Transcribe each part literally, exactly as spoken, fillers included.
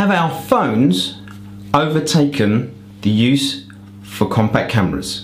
Have our phones overtaken the use for compact cameras?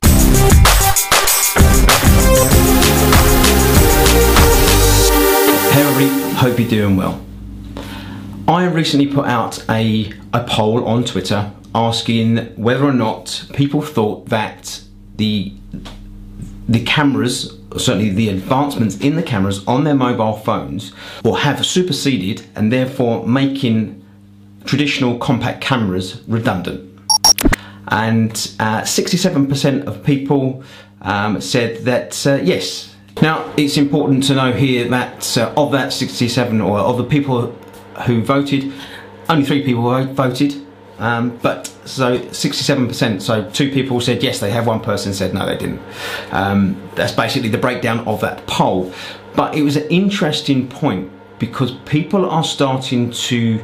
Hey everybody, hope you're doing well. I recently put out a, a poll on Twitter asking whether or not people thought that the the cameras, certainly the advancements in the cameras on their mobile phones, will have superseded and therefore making traditional compact cameras redundant. And sixty-seven percent uh, of people um, said that uh, yes. Now it's important to know here that uh, of that sixty-seven, or of the people who voted, only three people voted, um, but so sixty-seven percent, so two people said yes they have, one person said no they didn't. Um, that's basically the breakdown of that poll. But it was an interesting point because people are starting to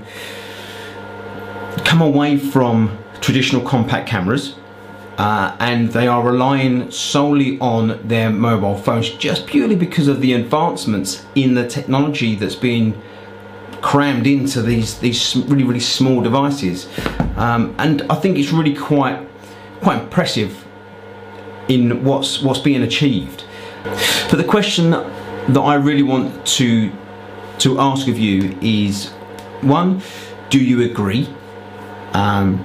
come away from traditional compact cameras uh, and they are relying solely on their mobile phones just purely because of the advancements in the technology that's been crammed into these these really really small devices, um, and I think it's really quite quite impressive in what's what's being achieved. But the question that I really want to to ask of you is, one, do you agree? Um,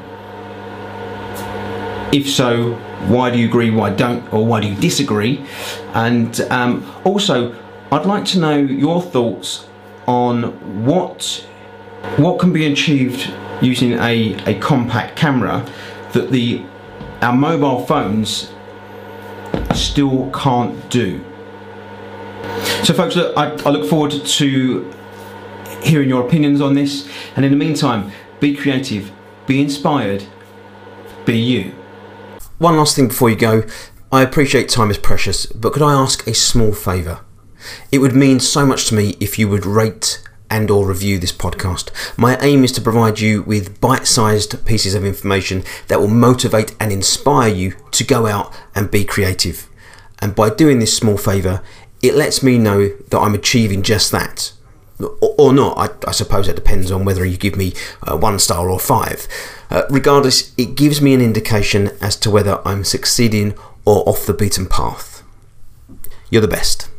if so, why do you agree, why don't, or why do you disagree? And um, also, I'd like to know your thoughts on what what can be achieved using a, a compact camera that the our mobile phones still can't do. So folks, look, I, I look forward to hearing your opinions on this, and in the meantime, be creative, be inspired, be you. One last thing before you go, I appreciate time is precious, but could I ask a small favour? It would mean so much to me if you would rate and or review this podcast. My aim is to provide you with bite-sized pieces of information that will motivate and inspire you to go out and be creative. And by doing this small favour, it lets me know that I'm achieving just that. Or not, I, I suppose it depends on whether you give me uh, one star or five. Uh, regardless, it gives me an indication as to whether I'm succeeding or off the beaten path. You're the best.